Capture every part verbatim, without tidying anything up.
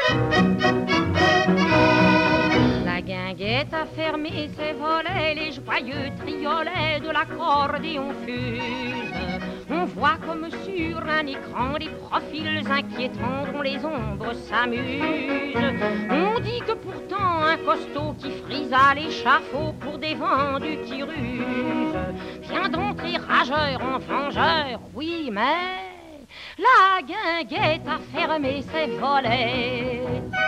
La guinguette a fermé ses volets, les joyeux triolets de l'accordéon fusent. On voit comme sur un écran des profils inquiétants dont les ombres s'amusent. On dit que pourtant un costaud qui frise à l'échafaud pour des vendus qui rusent vient d'entrer rageur en vengeur, oui mais la guinguette a fermé ses volets.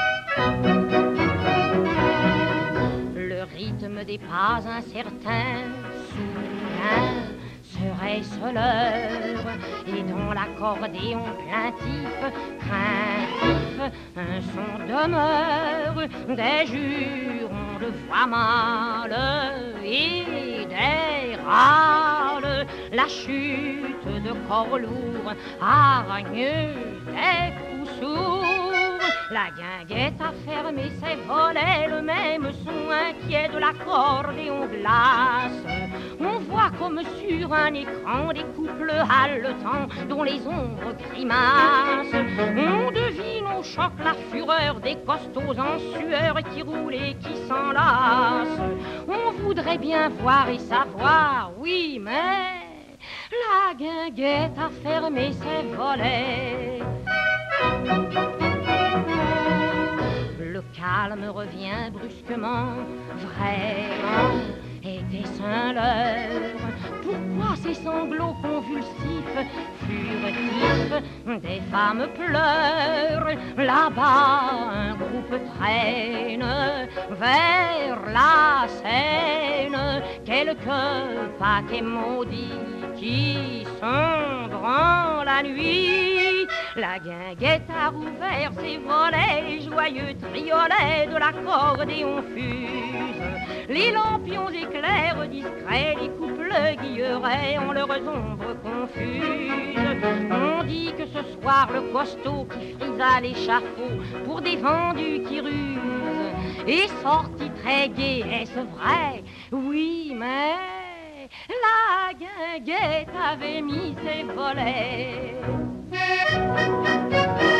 Le rythme des pas incertains, soudain, serait-ce l'heure? Et dans l'accordéon plaintif, craintif, un son demeure, des jurons de voix mâles et des râles, la chute de corps lourds, hargneux, des coups sourds. La guinguette a fermé ses volets, le même son inquiet de l'accordéon glace. On voit comme sur un écran des couples haletants dont les ombres grimacent. On devine au choc la fureur des costauds en sueur qui roulent et qui s'enlacent. On voudrait bien voir et savoir, oui, mais la guinguette a fermé ses volets. Le calme revient brusquement, vraiment, était-ce un leurre? Pourquoi ces sanglots convulsifs, furtifs, des femmes pleurent? Là-bas, un groupe traîne vers la Seine, quelques paquets maudits qui sombrent en la nuit. La guinguette a rouvert ses volets, les joyeux triolets de l'accordéon fusent. Les lampions éclairent discrets, les couples guilleraient en leurs ombres confuses. On dit que ce soir le costaud qui frisa l'échafaud pour des vendus qui rusent est sorti très gai, est-ce vrai? Oui, mais la guinguette avait mis ses volets.